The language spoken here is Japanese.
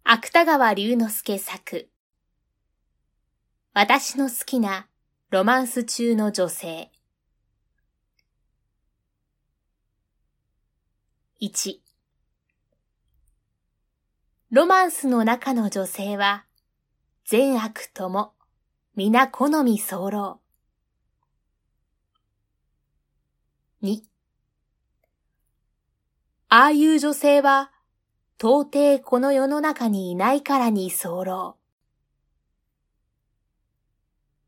芥川龍之介作私の好きなロマンス中の女性。1、ロマンスの中の女性は善悪とも皆好み候。2、ああいう女性は到底この世の中にいないからに候。